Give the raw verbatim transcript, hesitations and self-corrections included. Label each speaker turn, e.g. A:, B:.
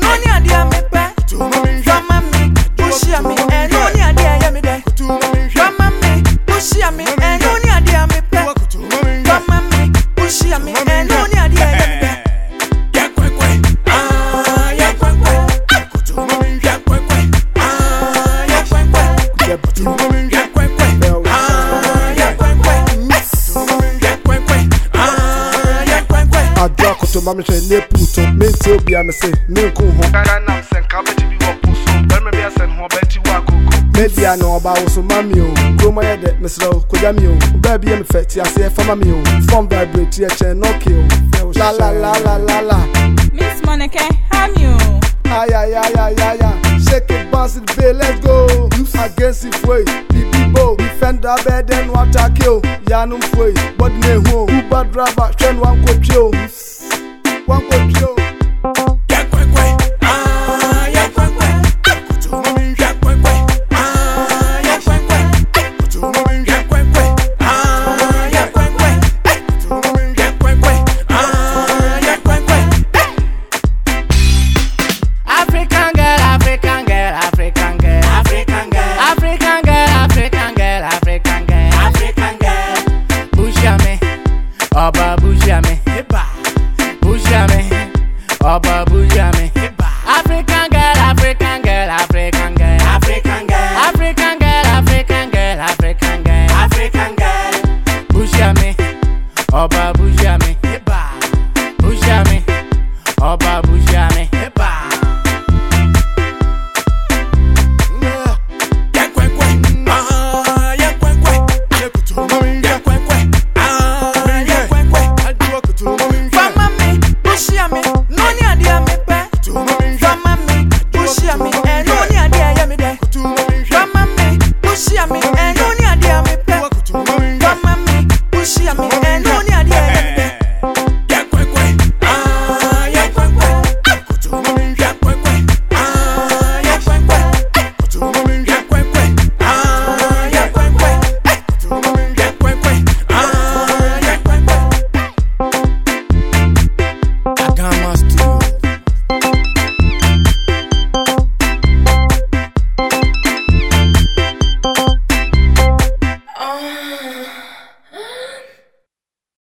A: no ni adia me pe. Drama me, push me, and no ni adia ya me de. Drama me, push me, and no ni adia me pe. Drama me, push me, and no ni adia ya me de. Ya kwe kwe, ah ya kwe kwe. Ya kwe kwe, ah ya kwe kwe. Ya kwe kwe, ah ya kwe kwe. Ya kwe kwe, ah ya kwe kwe.
B: Adwa koto mami she ne puto mente obi am say me ko ho
C: Gara nam sen ka beti bi wo puso be me be sen ho beti wa koko
B: media no oba wo so mami o kroma ye de mesro koja mi o ba bi me fe ti ase fama mi o form vibrate ye che no kill la la la la la la
D: Miss Monica ham you
B: ay ay ay ay ay ay shake it bounce it babe let's go against it way bibi bo defender bed then attack you ya no way body ne hu uber driver train one ko trio one ko trio